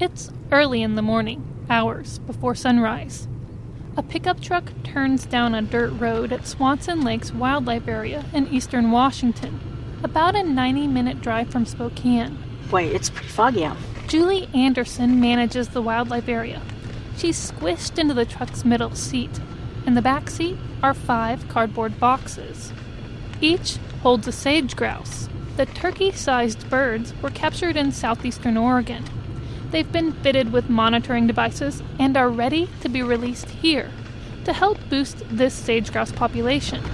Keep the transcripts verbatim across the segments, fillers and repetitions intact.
It's early in the morning, hours before sunrise. A pickup truck turns down a dirt road at Swanson Lakes Wildlife Area in eastern Washington, about a ninety-minute drive from Spokane. Boy, it's pretty foggy out. Julie Anderson manages the wildlife area. She's squished into the truck's middle seat. In the back seat are five cardboard boxes. Each holds a sage grouse. The turkey-sized birds were captured in southeastern Oregon. They've been fitted with monitoring devices and are ready to be released here to help boost this sage-grouse population.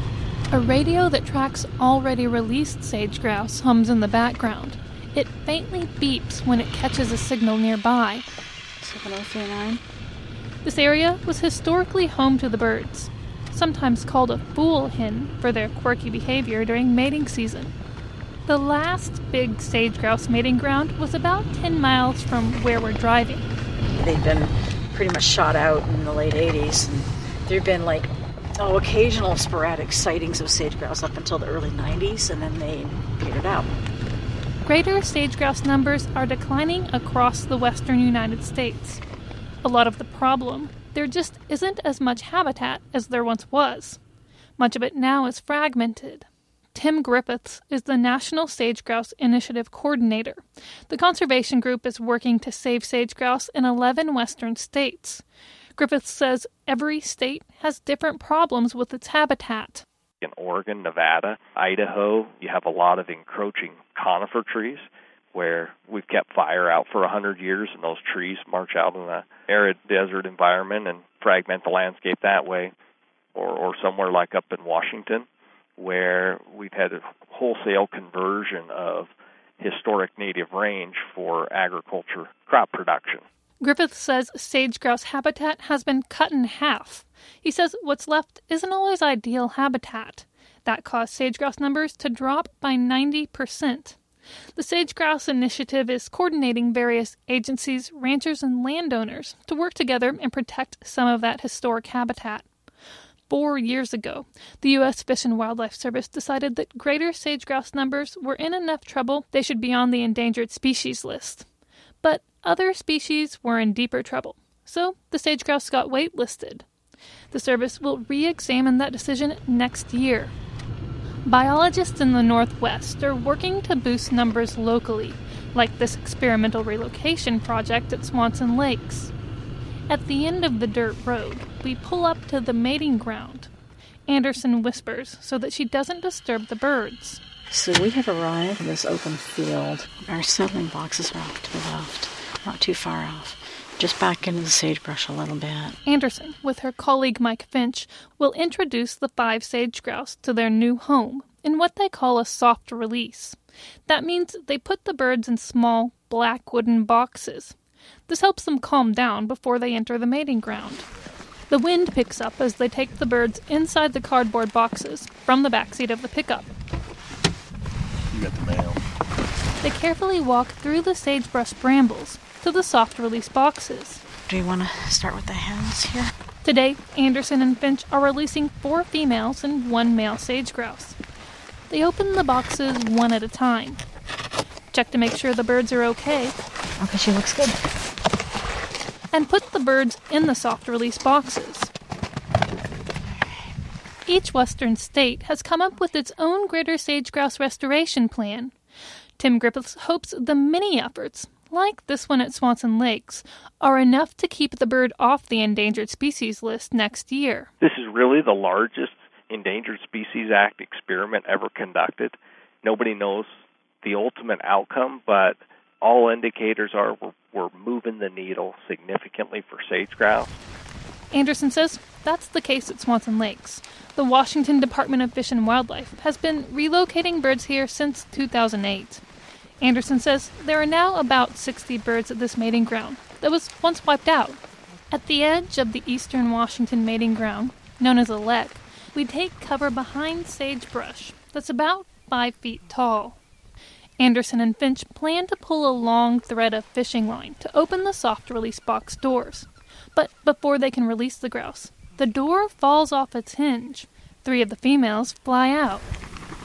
A radio that tracks already released sage-grouse hums in the background. It faintly beeps when it catches a signal nearby. seven oh three nine. This area was historically home to the birds, sometimes called a fool hen for their quirky behavior during mating season. The last big sage-grouse mating ground was about ten miles from where we're driving. They've been pretty much shot out in the late eighties, and there have been like, oh, occasional sporadic sightings of sage-grouse up until the early nineties, and then they petered out. Greater sage-grouse numbers are declining across the western United States. A lot of the problem, there just isn't as much habitat as there once was. Much of it now is fragmented. Tim Griffiths is the National Sage-Grouse Initiative Coordinator. The conservation group is working to save sage-grouse in eleven western states. Griffiths says every state has different problems with its habitat. In Oregon, Nevada, Idaho, you have a lot of encroaching conifer trees where we've kept fire out for one hundred years, and those trees march out in an arid desert environment and fragment the landscape that way. Or, or somewhere like up in Washington, where we've had a wholesale conversion of historic native range for agriculture crop production. Griffith says sage-grouse habitat has been cut in half. He says what's left isn't always ideal habitat. That caused sage-grouse numbers to drop by ninety percent. The Sage-Grouse Initiative is coordinating various agencies, ranchers, and landowners to work together and protect some of that historic habitat. Four years ago, the U S Fish and Wildlife Service decided that greater sage-grouse numbers were in enough trouble they should be on the endangered species list. But other species were in deeper trouble, so the sage-grouse got waitlisted. The service will re-examine that decision next year. Biologists in the Northwest are working to boost numbers locally, like this experimental relocation project at Swanson Lakes. At the end of the dirt road, we pull up to the mating ground. Anderson whispers so that she doesn't disturb the birds. So we have arrived in this open field. Our settling boxes are off to the left, not too far off, just back into the sagebrush a little bit. Anderson, with her colleague Mike Finch, will introduce the five sage-grouse to their new home in what they call a soft release. That means they put the birds in small, black wooden boxes. This helps them calm down before they enter the mating ground. The wind picks up as they take the birds inside the cardboard boxes from the backseat of the pickup. You got the mail. They carefully walk through the sagebrush brambles to the soft release boxes. Do you want to start with the hens here? Today, Anderson and Finch are releasing four females and one male sage-grouse. They open the boxes one at a time. Check to make sure the birds are okay. Okay, she looks good. And put the birds in the soft release boxes. Each western state has come up with its own greater sage-grouse restoration plan. Tim Griffiths hopes the mini efforts, like this one at Swanson Lakes, are enough to keep the bird off the Endangered Species list next year. This is really the largest Endangered Species Act experiment ever conducted. Nobody knows the ultimate outcome, but all indicators are we're, we're moving the needle significantly for sage-grouse. Anderson says that's the case at Swanson Lakes. The Washington Department of Fish and Wildlife has been relocating birds here since two thousand eight. Anderson says there are now about sixty birds at this mating ground that was once wiped out. At the edge of the eastern Washington mating ground, known as a lek, we take cover behind sagebrush that's about five feet tall. Anderson and Finch plan to pull a long thread of fishing line to open the soft release box doors. But before they can release the grouse, the door falls off its hinge. Three of the females fly out.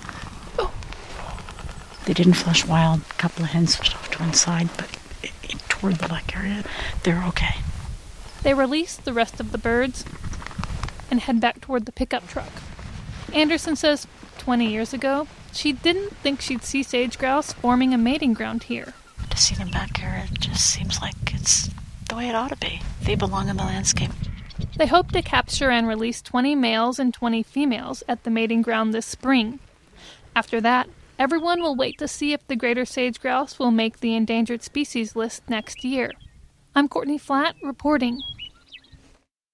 They didn't flush wild. A couple of hens switched off to one side, but it, it toward the lake area, they're okay. They release the rest of the birds and head back toward the pickup truck. Anderson says twenty years ago, she didn't think she'd see sage grouse forming a mating ground here. To see them back here, it just seems like it's the way it ought to be. They belong in the landscape. They hope to capture and release twenty males and twenty females at the mating ground this spring. After that, everyone will wait to see if the greater sage grouse will make the endangered species list next year. I'm Courtney Flatt, reporting.